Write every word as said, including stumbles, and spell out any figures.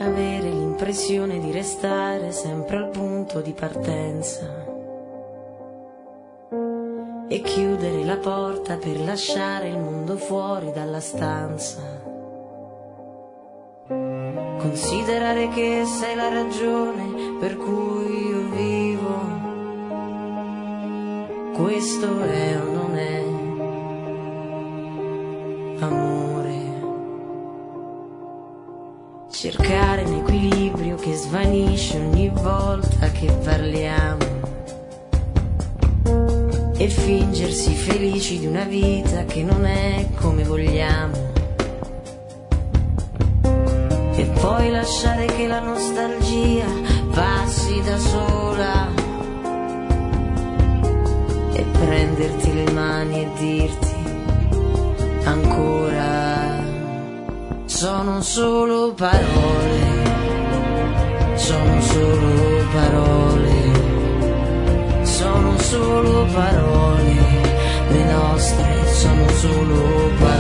avere l'impressione di restare sempre al punto di partenza e chiudere la porta per lasciare il mondo fuori dalla stanza. Considerare che sei la ragione per cui io vivo, questo è o non è amore. Cercare un equilibrio che svanisce ogni volta che parliamo e fingersi felici di una vita che non è come vogliamo, e poi lasciare che la nostalgia passi da sola e prenderti le mani e dirti ancora: sono solo parole, sono solo parole, sono solo parole, le nostre sono solo parole.